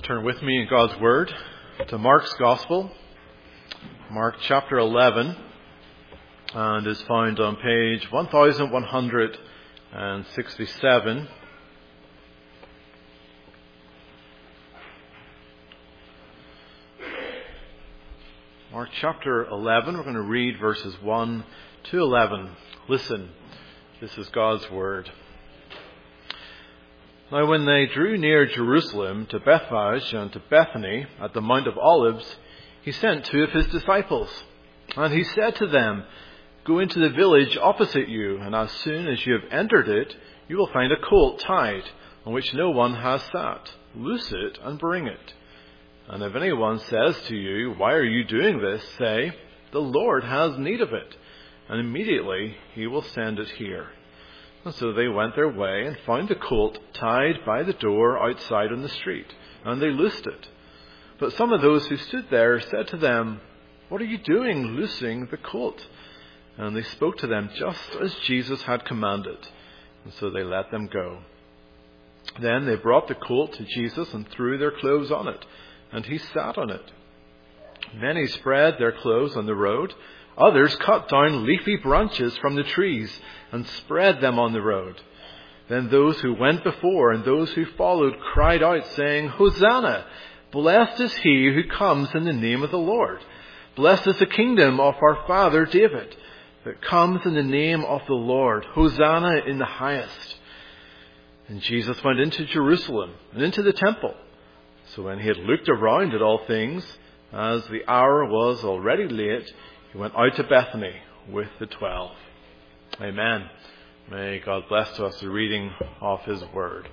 Turn with me in God's Word to Mark's Gospel, Mark chapter 11, and is found on page 1167. Mark chapter 11, we're going to read verses 1 to 11. Listen, this is God's Word. Now when they drew near Jerusalem to Bethphage and to Bethany at the Mount of Olives, he sent two of his disciples. And he said to them, "Go into the village opposite you, and as soon as you have entered it, you will find a colt tied, on which no one has sat. Loose it and bring it. And if anyone says to you, 'Why are you doing this?' say, 'The Lord has need of it,' and immediately he will send it here." And so they went their way and found the colt tied by the door outside on the street, and they loosed it. But some of those who stood there said to them, "What are you doing, loosing the colt?" And they spoke to them just as Jesus had commanded, and so they let them go. Then they brought the colt to Jesus and threw their clothes on it, and he sat on it. Many spread their clothes on the road. Others cut down leafy branches from the trees and spread them on the road. Then those who went before and those who followed cried out, saying, "Hosanna! Blessed is he who comes in the name of the Lord. Blessed is the kingdom of our father David that comes in the name of the Lord. Hosanna in the highest." And Jesus went into Jerusalem and into the temple. So when he had looked around at all things, as the hour was already late, he went out to Bethany with the 12. Amen. May God bless to us the reading of his word.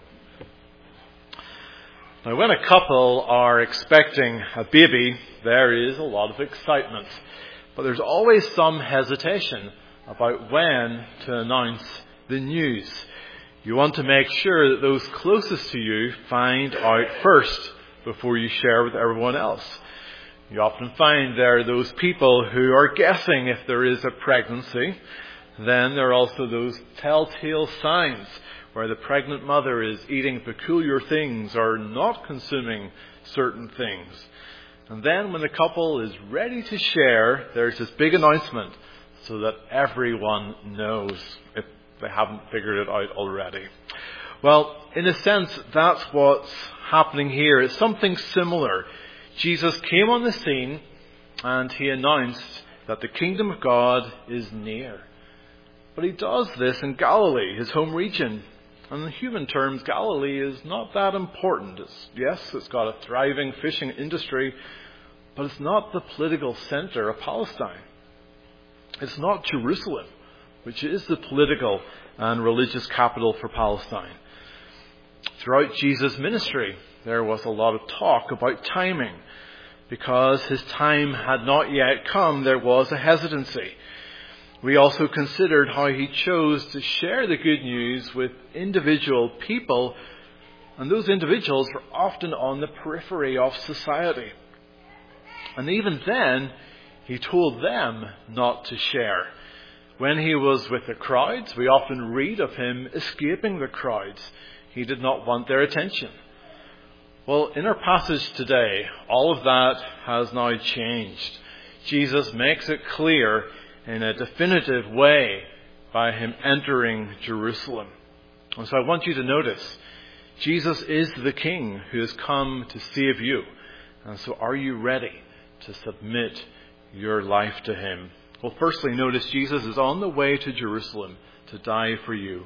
Now, when a couple are expecting a baby, there is a lot of excitement. But there's always some hesitation about when to announce the news. You want to make sure that those closest to you find out first before you share with everyone else. You often find there are those people who are guessing if there is a pregnancy. Then there are also those telltale signs where the pregnant mother is eating peculiar things or not consuming certain things. And then when the couple is ready to share, there's this big announcement so that everyone knows if they haven't figured it out already. Well, in a sense, that's what's happening here. It's something similar. Jesus came on the scene and he announced that the kingdom of God is near. But he does this in Galilee, his home region. And in human terms, Galilee is not that important. It's got a thriving fishing industry, but it's not the political center of Palestine. It's not Jerusalem, which is the political and religious capital for Palestine. Throughout Jesus' ministry, there was a lot of talk about timing. Because his time had not yet come, there was a hesitancy. We also considered how he chose to share the good news with individual people, and those individuals were often on the periphery of society. And even then, he told them not to share. When he was with the crowds, we often read of him escaping the crowds. He did not want their attention. Well, in our passage today, all of that has now changed. Jesus makes it clear in a definitive way by him entering Jerusalem. And so I want you to notice, Jesus is the King who has come to save you. And so are you ready to submit your life to him? Well, firstly, notice Jesus is on the way to Jerusalem to die for you.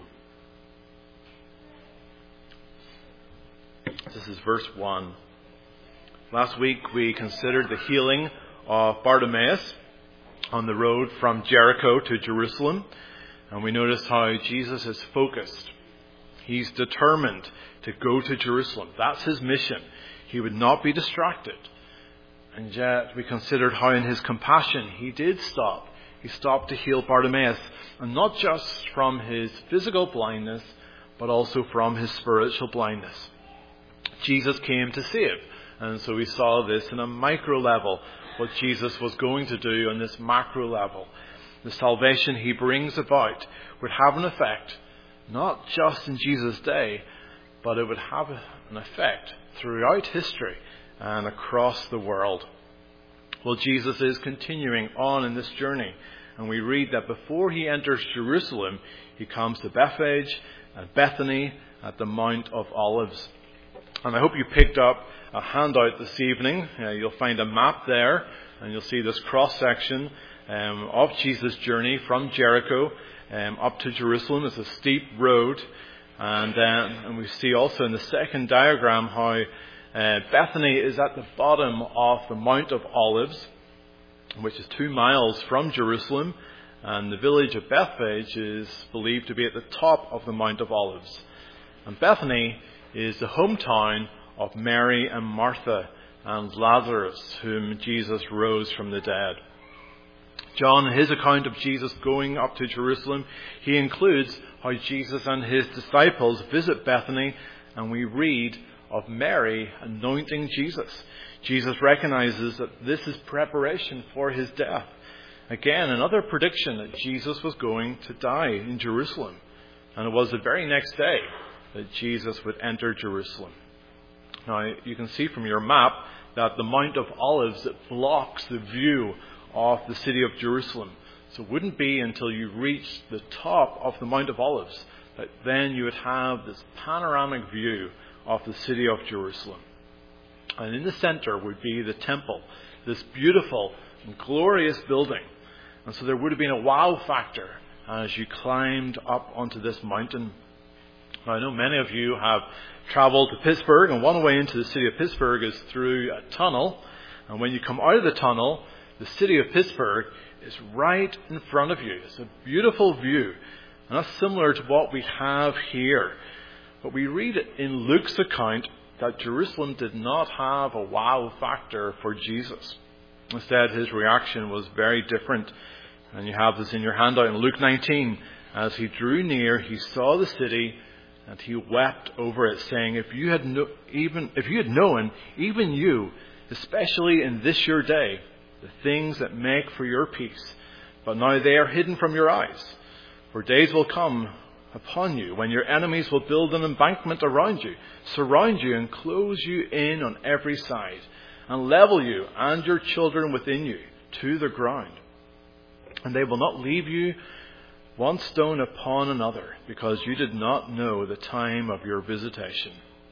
This is verse 1. Last week we considered the healing of Bartimaeus on the road from Jericho to Jerusalem. And we noticed how Jesus is focused. He's determined to go to Jerusalem. That's his mission. He would not be distracted. And yet we considered how in his compassion he did stop. He stopped to heal Bartimaeus. And not just from his physical blindness, but also from his spiritual blindness. Jesus came to save. And so we saw this in a micro level, what Jesus was going to do on this macro level. The salvation he brings about would have an effect, not just in Jesus' day, but it would have an effect throughout history and across the world. Well, Jesus is continuing on in this journey, and we read that before he enters Jerusalem, he comes to Bethphage and Bethany at the Mount of Olives. And I hope you picked up a handout this evening. You'll find a map there, and you'll see this cross-section of Jesus' journey from Jericho up to Jerusalem. It's a steep road, and we see also in the second diagram how Bethany is at the bottom of the Mount of Olives, which is 2 miles from Jerusalem, and the village of Bethphage is believed to be at the top of the Mount of Olives. And Bethany is the hometown of Mary and Martha and Lazarus, whom Jesus rose from the dead. John, in his account of Jesus going up to Jerusalem, he includes how Jesus and his disciples visit Bethany, and we read of Mary anointing Jesus. Jesus recognizes that this is preparation for his death. Again, another prediction that Jesus was going to die in Jerusalem. And it was the very next day that Jesus would enter Jerusalem. Now, you can see from your map that the Mount of Olives, it blocks the view of the city of Jerusalem. So it wouldn't be until you reach the top of the Mount of Olives that then you would have this panoramic view of the city of Jerusalem. And in the center would be the temple, this beautiful and glorious building. And so there would have been a wow factor as you climbed up onto this mountain. Now, I know many of you have traveled to Pittsburgh, and one way into the city of Pittsburgh is through a tunnel. And when you come out of the tunnel, the city of Pittsburgh is right in front of you. It's a beautiful view. And that's similar to what we have here. But we read it in Luke's account that Jerusalem did not have a wow factor for Jesus. Instead, his reaction was very different. And you have this in your handout in Luke 19. As he drew near, he saw the city, and he wept over it, saying, if you had known, even you, especially in this your day, the things that make for your peace, but now they are hidden from your eyes. For days will come upon you when your enemies will build an embankment around you, surround you and close you in on every side, and level you and your children within you to the ground. And they will not leave you one stone upon another, because you did not know the time of your visitation.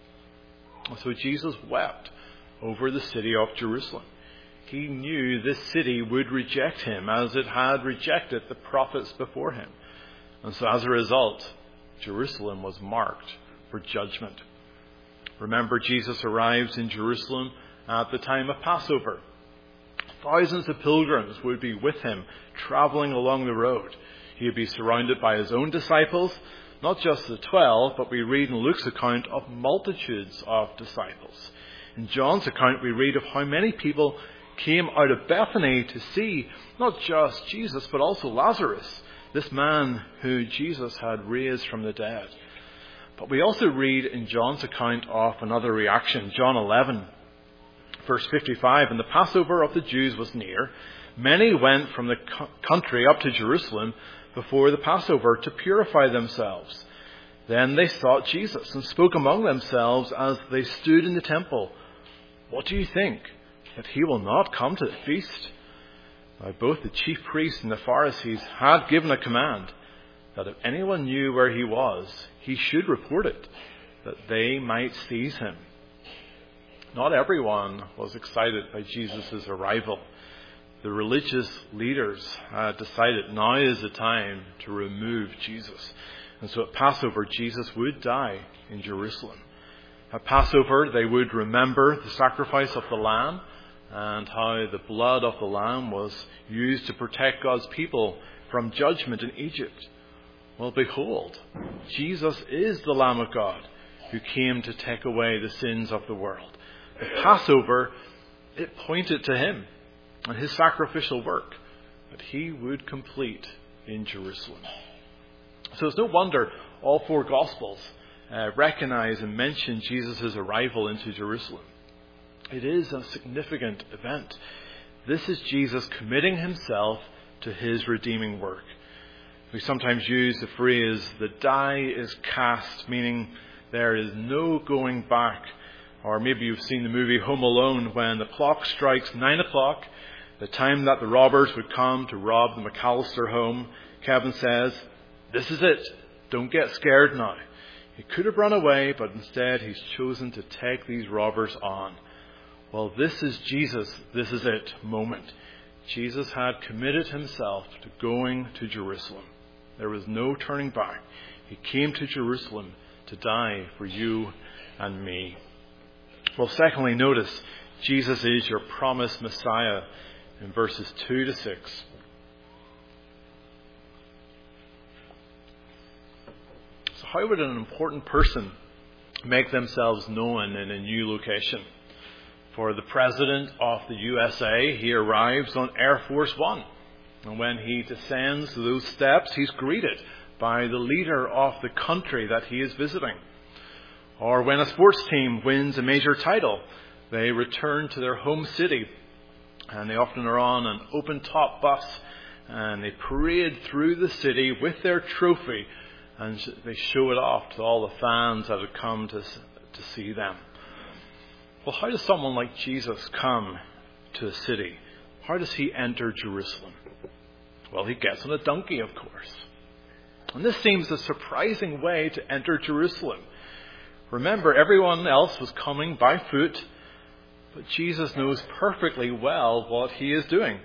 So Jesus wept over the city of Jerusalem. He knew this city would reject him as it had rejected the prophets before him. And so as a result, Jerusalem was marked for judgment. Remember, Jesus arrives in Jerusalem at the time of Passover. Thousands of pilgrims would be with him, traveling along the road. He would be surrounded by his own disciples, not just the 12, but we read in Luke's account of multitudes of disciples. In John's account, we read of how many people came out of Bethany to see not just Jesus, but also Lazarus, this man who Jesus had raised from the dead. But we also read in John's account of another reaction. John 11, verse 55, and the Passover of the Jews was near. Many went from the country up to Jerusalem before the Passover to purify themselves. Then they sought Jesus and spoke among themselves as they stood in the temple. What do you think? That he will not come to the feast? Now, both the chief priests and the Pharisees had given a command that if anyone knew where he was, he should report it, that they might seize him. Not everyone was excited by Jesus' arrival. The religious leaders had decided now is the time to remove Jesus. And so at Passover, Jesus would die in Jerusalem. At Passover, they would remember the sacrifice of the lamb and how the blood of the lamb was used to protect God's people from judgment in Egypt. Well, behold, Jesus is the Lamb of God who came to take away the sins of the world. The Passover, it pointed to him and his sacrificial work that he would complete in Jerusalem. So it's no wonder all four Gospels recognize and mention Jesus' arrival into Jerusalem. It is a significant event. This is Jesus committing himself to his redeeming work. We sometimes use the phrase, the die is cast, meaning There is no going back. Or maybe you've seen the movie Home Alone, when the clock strikes 9 o'clock, the time that the robbers would come to rob the McAllister home. Kevin says, "This is it. Don't get scared now." He could have run away, but instead he's chosen to take these robbers on. Well, this is Jesus, this is it moment. Jesus had committed himself to going to Jerusalem. There was no turning back. He came to Jerusalem to die for you and me. Well, secondly, notice Jesus is your promised Messiah in verses 2 to 6. So how would an important person make themselves known in a new location? For the President of the USA, he arrives on Air Force One. And when he descends those steps, he's greeted by the leader of the country that he is visiting. Or when a sports team wins a major title, they return to their home city, and they often are on an open-top bus, and they parade through the city with their trophy, and they show it off to all the fans that have come to see them. Well, how does someone like Jesus come to a city? How does he enter Jerusalem? Well, he gets on a donkey, of course. And this seems a surprising way to enter Jerusalem. Remember, everyone else was coming by foot, but Jesus knows perfectly well what he is doing.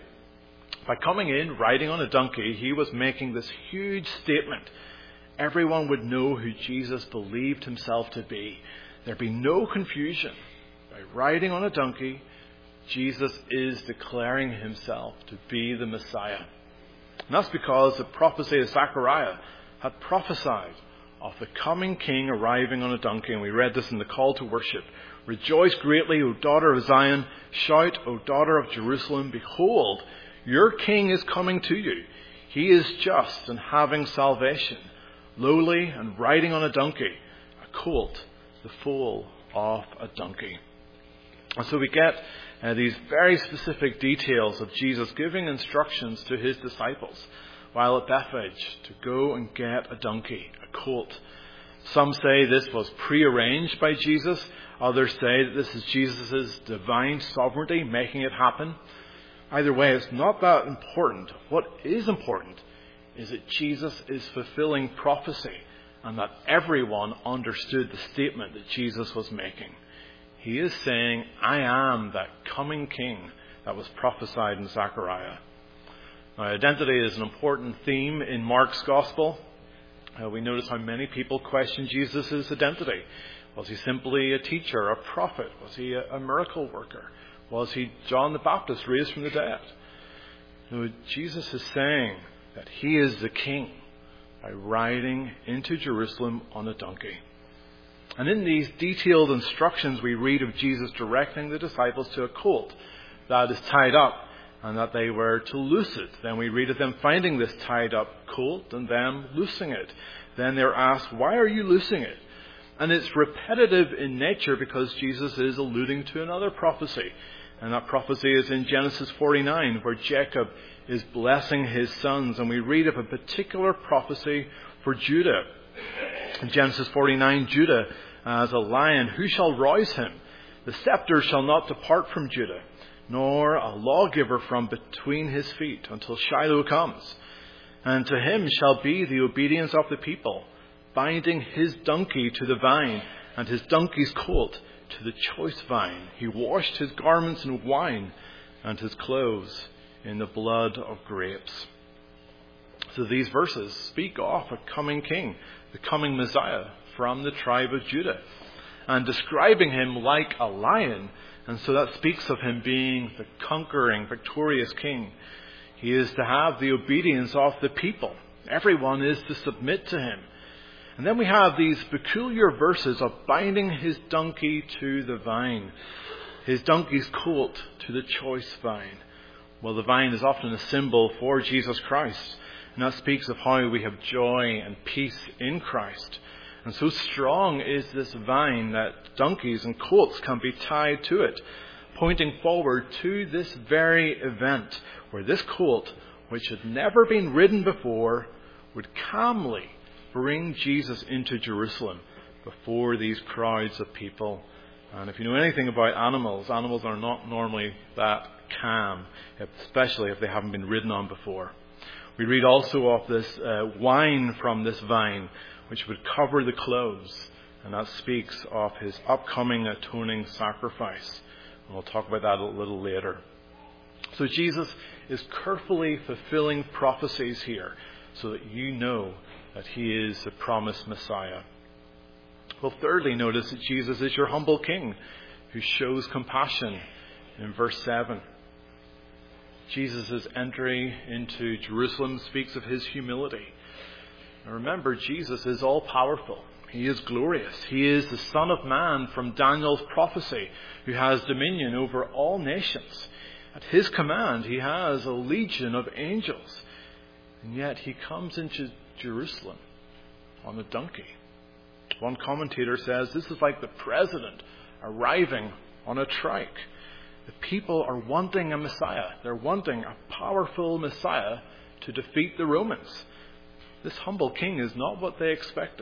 By coming in, riding on a donkey, he was making this huge statement. Everyone would know who Jesus believed himself to be. There'd be no confusion. By riding on a donkey, Jesus is declaring himself to be the Messiah. And that's because the prophecy of Zechariah had prophesied of the coming king arriving on a donkey. And we read this in the call to worship. "Rejoice greatly, O daughter of Zion. Shout, O daughter of Jerusalem. Behold, your king is coming to you. He is just and having salvation, lowly and riding on a donkey, a colt, the foal of a donkey." And so we get these very specific details of Jesus giving instructions to his disciples while at Bethphage to go and get a donkey, a colt. Some say this was prearranged by Jesus. Others say that this is Jesus' divine sovereignty making it happen. Either way, it's not that important. What is important is that Jesus is fulfilling prophecy and that everyone understood the statement that Jesus was making. He is saying, "I am that coming king that was prophesied in Zechariah." Now, identity is an important theme in Mark's gospel. We notice how many people question Jesus' identity. Was he simply a teacher, a prophet? Was he a miracle worker? Was he John the Baptist raised from the dead? No, Jesus is saying that he is the king by riding into Jerusalem on a donkey. And in these detailed instructions, we read of Jesus directing the disciples to a colt that is tied up and that they were to loose it. Then we read of them finding this tied up colt and them loosing it. Then they're asked, "Why are you loosing it?" And it's repetitive in nature because Jesus is alluding to another prophecy. And that prophecy is in Genesis 49, where Jacob is blessing his sons. And we read of a particular prophecy for Judah. In Genesis 49, Judah as a lion, who shall rouse him? The scepter shall not depart from Judah, nor a lawgiver from between his feet until Shiloh comes. And to him shall be the obedience of the people, binding his donkey to the vine and his donkey's colt to the choice vine. He washed his garments in wine and his clothes in the blood of grapes. So these verses speak of a coming king, the coming Messiah from the tribe of Judah, and describing him like a lion. And so that speaks of him being the conquering, victorious king. He is to have the obedience of the people. Everyone is to submit to him. And then we have these peculiar verses of binding his donkey to the vine, his donkey's colt to the choice vine. Well, the vine is often a symbol for Jesus Christ. And that speaks of how we have joy and peace in Christ. And so strong is this vine that donkeys and colts can be tied to it, pointing forward to this very event where this colt, which had never been ridden before, would calmly bring Jesus into Jerusalem before these crowds of people. And if you know anything about animals, animals are not normally that calm, especially if they haven't been ridden on before. We read also of this wine from this vine, which would cover the clothes. And that speaks of his upcoming atoning sacrifice. And we'll talk about that a little later. So Jesus is carefully fulfilling prophecies here so that you know that he is the promised Messiah. Well, thirdly, notice that Jesus is your humble king who shows compassion in verse 7. Jesus' entry into Jerusalem speaks of his humility. Now remember, Jesus is all-powerful. He is glorious. He is the Son of Man from Daniel's prophecy who has dominion over all nations. At his command, he has a legion of angels. And yet he comes into Jerusalem on a donkey. One commentator says this is like the president arriving on a trike. The people are wanting a Messiah. They're wanting a powerful Messiah to defeat the Romans. This humble king is not what they expected.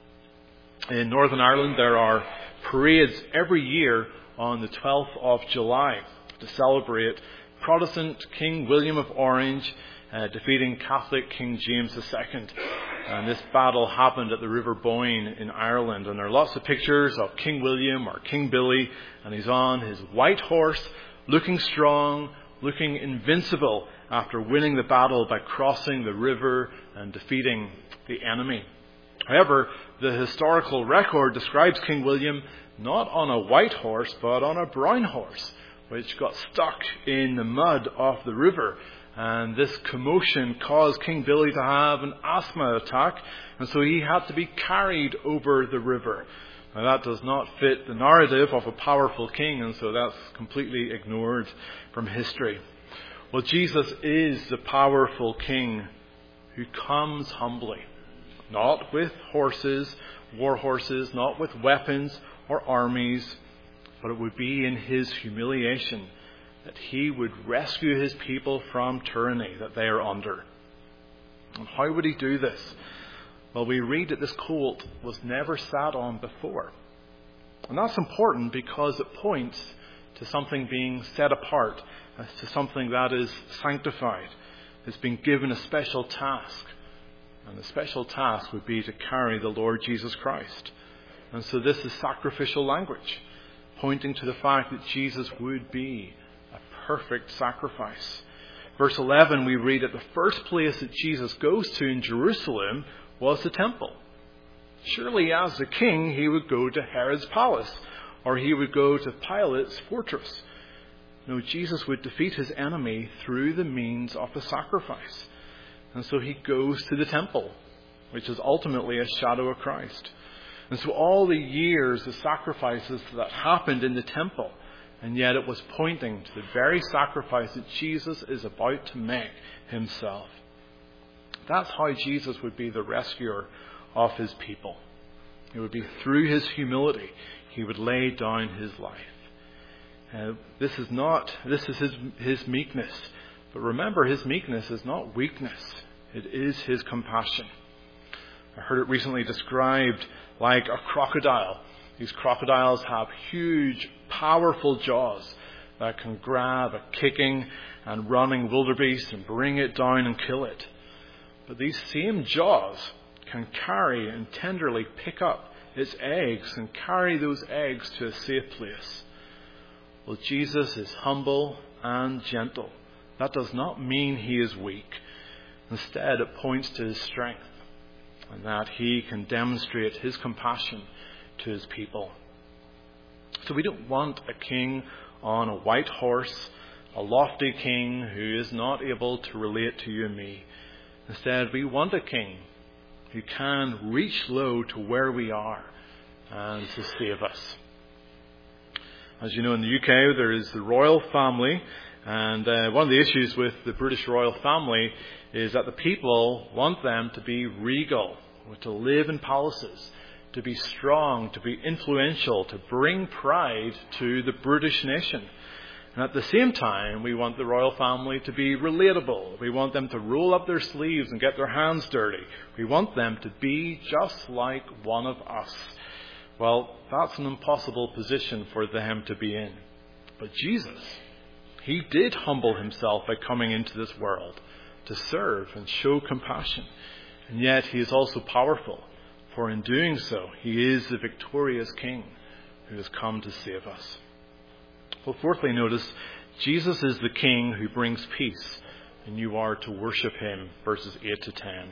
In Northern Ireland, there are parades every year on the 12th of July to celebrate Protestant King William of Orange defeating Catholic King James II. And this battle happened at the River Boyne in Ireland. And there are lots of pictures of King William or King Billy. And he's on his white horse, looking strong, looking invincible after winning the battle by crossing the river and defeating the enemy. However, the historical record describes King William not on a white horse, but on a brown horse, which got stuck in the mud of the river. And this commotion caused King Billy to have an asthma attack, and so he had to be carried over the river. Now that does not fit the narrative of a powerful king, and so that's completely ignored from history. Well, Jesus is the powerful king who comes humbly, not with horses, war horses, not with weapons or armies, but it would be in his humiliation that he would rescue his people from tyranny that they are under. And how would he do this? Well, we read that this colt was never sat on before. And that's important because it points to something being set apart, as to something that is sanctified, has been given a special task. And the special task would be to carry the Lord Jesus Christ. And so this is sacrificial language, pointing to the fact that Jesus would be a perfect sacrifice. Verse 11, we read that the first place that Jesus goes to in Jerusalem was the temple. Surely as the king, he would go to Herod's palace, or he would go to Pilate's fortress. No, Jesus would defeat his enemy through the means of the sacrifice. And so he goes to the temple, which is ultimately a shadow of Christ. And so all the years, the sacrifices that happened in the temple, and yet it was pointing to the very sacrifice that Jesus is about to make himself. That's how Jesus would be the rescuer of his people. It would be through his humility he would lay down his life. This is his meekness. But remember, his meekness is not weakness. It is his compassion. I heard it recently described like a crocodile. These crocodiles have huge, powerful jaws that can grab a kicking and running wildebeest and bring it down and kill it. But these same jaws can carry and tenderly pick up its eggs and carry those eggs to a safe place. Well, Jesus is humble and gentle. That does not mean he is weak. Instead, it points to his strength and that he can demonstrate his compassion to his people. So we don't want a king on a white horse, a lofty king who is not able to relate to you and me. Instead, we want a king who can reach low to where we are and to save us. As you know, in the UK, there is the royal family, and one of the issues with the British royal family is that the people want them to be regal, to live in palaces, to be strong, to be influential, to bring pride to the British nation. And at the same time, we want the royal family to be relatable. We want them to roll up their sleeves and get their hands dirty. We want them to be just like one of us. Well, that's an impossible position for them to be in. But Jesus, he did humble himself by coming into this world to serve and show compassion. And yet he is also powerful, for in doing so, he is the victorious King who has come to save us. Well, fourthly, notice, Jesus is the King who brings peace, and you are to worship him, verses 8 to 10.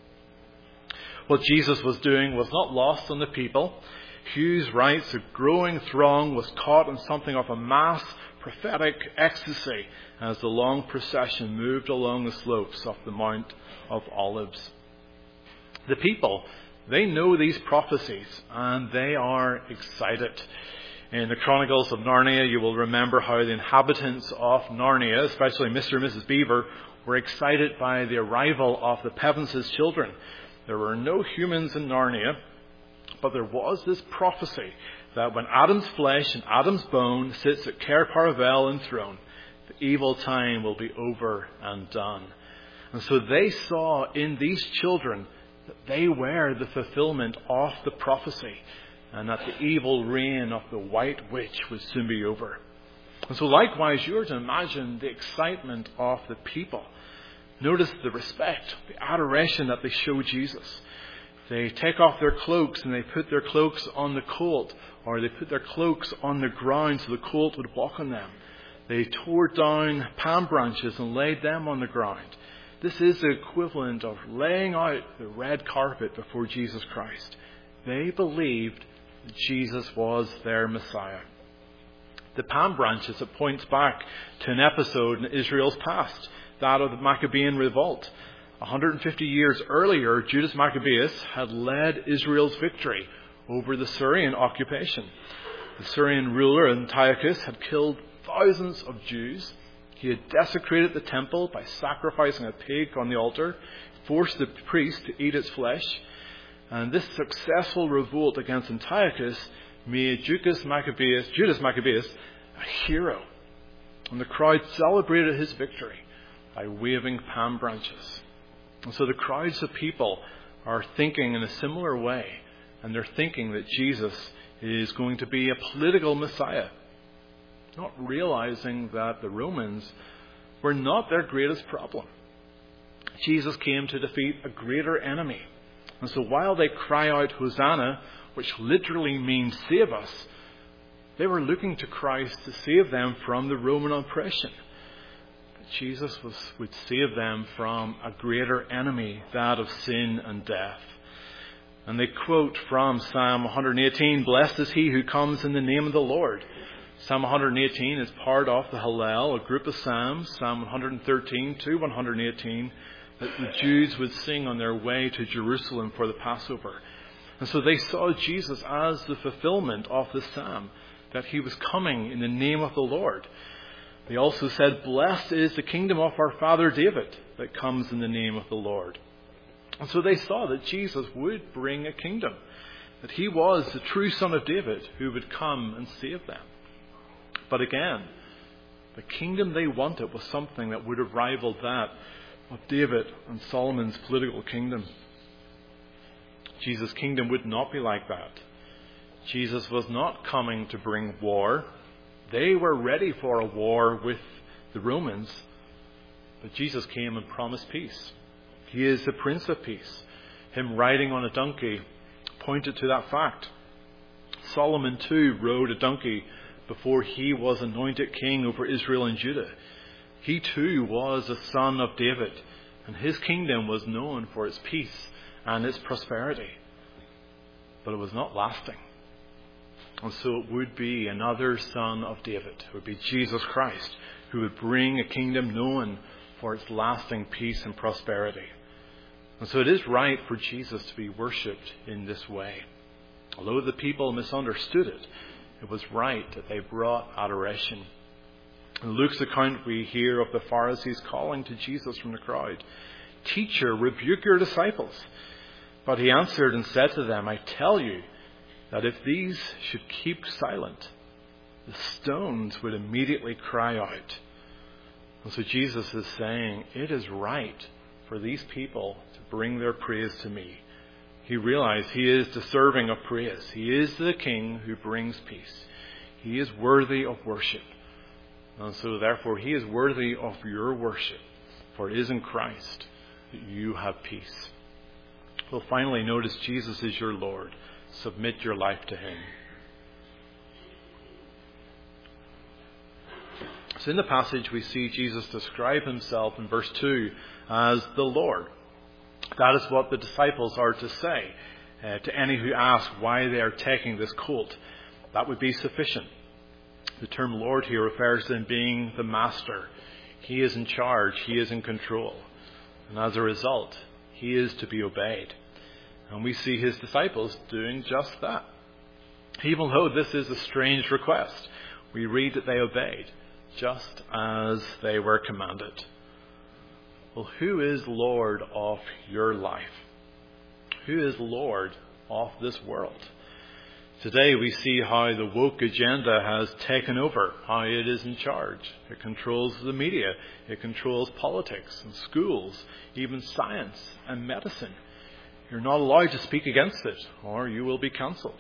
What Jesus was doing was not lost on the people. Hugh's Wright's a growing throng was caught in something of a mass prophetic ecstasy as the long procession moved along the slopes of the Mount of Olives. The people, they know these prophecies and they are excited. In the Chronicles of Narnia, you will remember how the inhabitants of Narnia, especially Mr. and Mrs. Beaver, were excited by the arrival of the Pevenses' children. There were no humans in Narnia, but there was this prophecy that when Adam's flesh and Adam's bone sits at Cair Paravel enthroned, the evil time will be over and done. And so they saw in these children that they were the fulfillment of the prophecy, and that the evil reign of the White Witch would soon be over. And so likewise, you are to imagine the excitement of the people. Notice the respect, the adoration that they show Jesus. They take off their cloaks and they put their cloaks on the colt, or they put their cloaks on the ground so the colt would walk on them. They tore down palm branches and laid them on the ground. This is the equivalent of laying out the red carpet before Jesus Christ. They believed that Jesus was their Messiah. The palm branches, it points back to an episode in Israel's past, that of the Maccabean revolt. 150 years earlier, Judas Maccabeus had led Israel's victory over the Syrian occupation. The Syrian ruler Antiochus had killed thousands of Jews. He had desecrated the temple by sacrificing a pig on the altar, forced the priest to eat its flesh. And this successful revolt against Antiochus made Judas Maccabeus a hero. And the crowd celebrated his victory by waving palm branches. And so the crowds of people are thinking in a similar way, and they're thinking that Jesus is going to be a political Messiah, not realizing that the Romans were not their greatest problem. Jesus came to defeat a greater enemy. And so while they cry out, Hosanna, which literally means save us, they were looking to Christ to save them from the Roman oppression. Jesus would save them from a greater enemy, that of sin and death. And they quote from Psalm 118, "Blessed is he who comes in the name of the Lord." Psalm 118 is part of the Hallel, a group of psalms, Psalm 113 to 118, that the Jews would sing on their way to Jerusalem for the Passover. And so they saw Jesus as the fulfillment of the psalm, that he was coming in the name of the Lord. They also said, "Blessed is the kingdom of our father David that comes in the name of the Lord." And so they saw that Jesus would bring a kingdom, that he was the true son of David who would come and save them. But again, the kingdom they wanted was something that would have rivaled that of David and Solomon's political kingdom. Jesus' kingdom would not be like that. Jesus was not coming to bring war. They were ready for a war with the Romans, but Jesus came and promised peace. He is the Prince of Peace. Him riding on a donkey pointed to that fact. Solomon too rode a donkey before he was anointed king over Israel and Judah. He too was a son of David, and his kingdom was known for its peace and its prosperity. But it was not lasting. And so it would be another son of David. It would be Jesus Christ who would bring a kingdom known for its lasting peace and prosperity. And so it is right for Jesus to be worshipped in this way. Although the people misunderstood it, it was right that they brought adoration. In Luke's account, we hear of the Pharisees calling to Jesus from the crowd, "Teacher, rebuke your disciples." But he answered and said to them, "I tell you, that if these should keep silent, the stones would immediately cry out." And so Jesus is saying, it is right for these people to bring their praise to me. he realized he is deserving of praise. He is the King who brings peace. He is worthy of worship. And so therefore he is worthy of your worship. For it is in Christ that you have peace. Well, finally, notice Jesus is your Lord. Submit your life to him. So in the passage we see Jesus describe himself in verse 2 as the Lord. That is what the disciples are to say to any who ask why they are taking this colt. That would be sufficient. The term Lord here refers to him being the master. He is in charge. He is in control. And as a result, he is to be obeyed. And we see his disciples doing just that. Even though this is a strange request, we read that they obeyed just as they were commanded. Well, who is Lord of your life? Who is Lord of this world? Today we see how the woke agenda has taken over, how it is in charge. It controls the media, it controls politics and schools, even science and medicine. You're not allowed to speak against it, or you will be cancelled.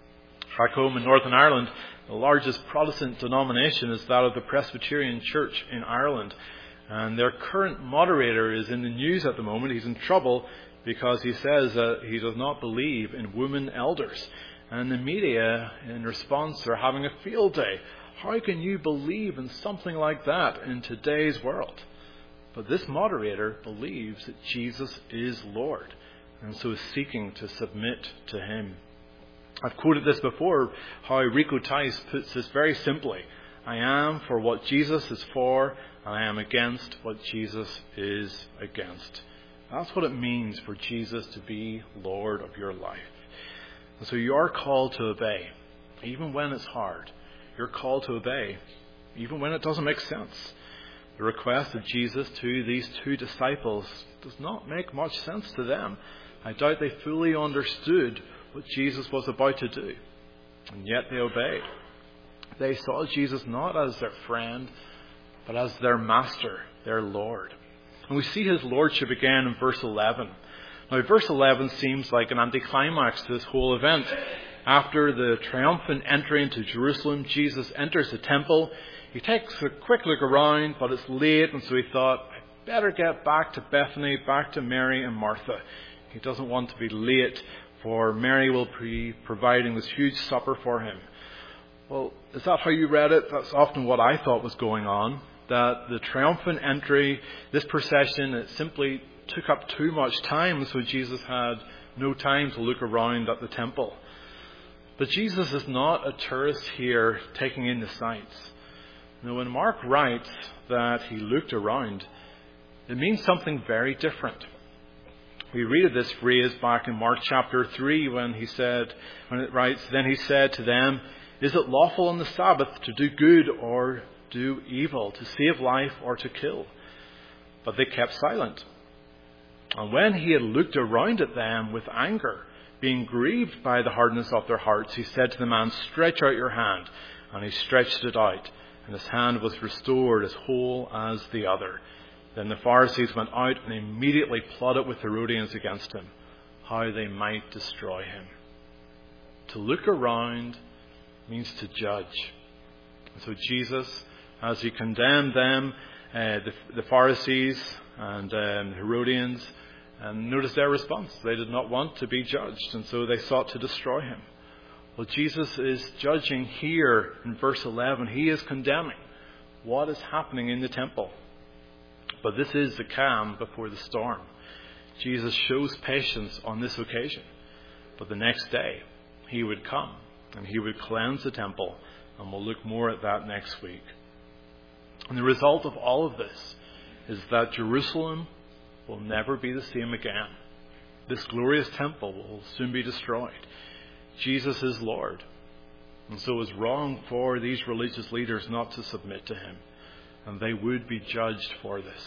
Back home in Northern Ireland, the largest Protestant denomination is that of the Presbyterian Church in Ireland. And their current moderator is in the news at the moment. He's in trouble because he says that he does not believe in women elders. And the media, in response, are having a field day. How can you believe in something like that in today's world? But this moderator believes that Jesus is Lord, and so is seeking to submit to him. I've quoted this before, how Rico Tice puts this very simply. I am for what Jesus is for, and I am against what Jesus is against. That's what it means for Jesus to be Lord of your life. And so you are called to obey, even when it's hard. You're called to obey, even when it doesn't make sense. The request of Jesus to these two disciples does not make much sense to them. I doubt they fully understood what Jesus was about to do, and yet they obeyed. They saw Jesus not as their friend, but as their master, their Lord. And we see his lordship again in verse 11. Now, verse 11 seems like an anticlimax to this whole event. After the triumphant entry into Jerusalem, Jesus enters the temple. He takes a quick look around, but it's late, and so he thought, I better get back to Bethany, back to Mary and Martha. He doesn't want to be late, for Mary will be providing this huge supper for him. Well, is that how you read it? That's often what I thought was going on. That the triumphant entry, this procession, it simply took up too much time, so Jesus had no time to look around at the temple. But Jesus is not a tourist here taking in the sights. Now, when Mark writes that he looked around, it means something very different. We read of this phrase back in Mark chapter 3 when it writes, Then he said to them, Is it lawful on the Sabbath to do good or do evil, to save life or to kill? But they kept silent. And when he had looked around at them with anger, being grieved by the hardness of their hearts, he said to the man, Stretch out your hand. And he stretched it out, and his hand was restored as whole as the other. Then the Pharisees went out and immediately plotted with Herodians against him, how they might destroy him. To look around means to judge. So Jesus, as he condemned them, the Pharisees and the Herodians, and notice their response. They did not want to be judged, and so they sought to destroy him. Well, Jesus is judging here in verse 11. He is condemning what is happening in the temple. But this is the calm before the storm. Jesus shows patience on this occasion. But the next day, he would come and he would cleanse the temple. And we'll look more at that next week. And the result of all of this is that Jerusalem will never be the same again. This glorious temple will soon be destroyed. Jesus is Lord. And so it was wrong for these religious leaders not to submit to him. And they would be judged for this.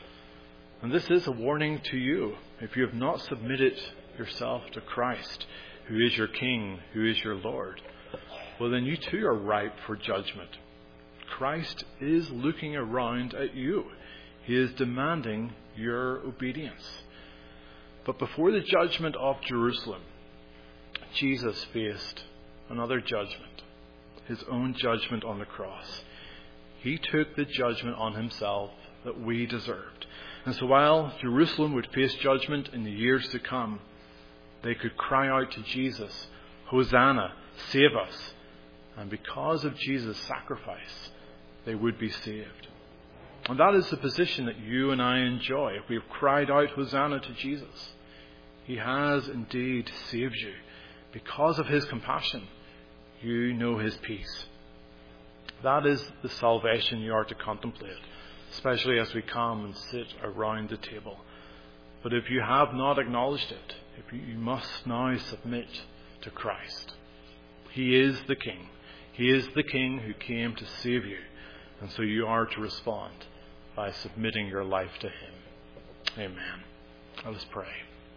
And this is a warning to you. If you have not submitted yourself to Christ, who is your King, who is your Lord, well, then you too are ripe for judgment. Christ is looking around at you. He is demanding your obedience. But before the judgment of Jerusalem, Jesus faced another judgment, his own judgment on the cross. He took the judgment on himself that we deserved. And so while Jerusalem would face judgment in the years to come, they could cry out to Jesus, "Hosanna, save us." And because of Jesus' sacrifice, they would be saved. And that is the position that you and I enjoy if we have cried out Hosanna to Jesus. He has indeed saved you. Because of his compassion, you know his peace. That is the salvation you are to contemplate, especially as we come and sit around the table. But if you have not acknowledged it, you must now submit to Christ. He is the King. He is the King who came to save you. And so you are to respond by submitting your life to him. Amen. Let us pray.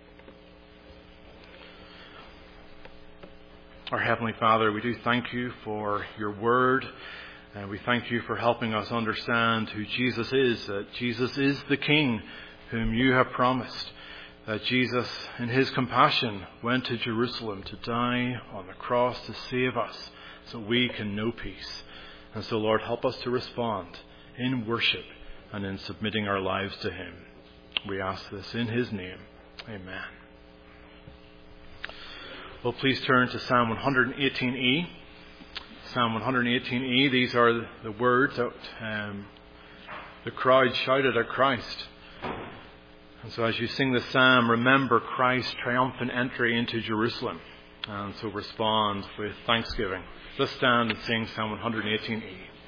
Our Heavenly Father, we do thank you for your word. And we thank you for helping us understand who Jesus is, that Jesus is the King whom you have promised, that Jesus, in his compassion, went to Jerusalem to die on the cross to save us so we can know peace. And so, Lord, help us to respond in worship and in submitting our lives to him. We ask this in his name. Amen. Well, please turn to Psalm 118e. Psalm 118e, these are the words that the crowd shouted at Christ. And so as you sing the psalm, remember Christ's triumphant entry into Jerusalem. And so respond with thanksgiving. Let's stand and sing Psalm 118e.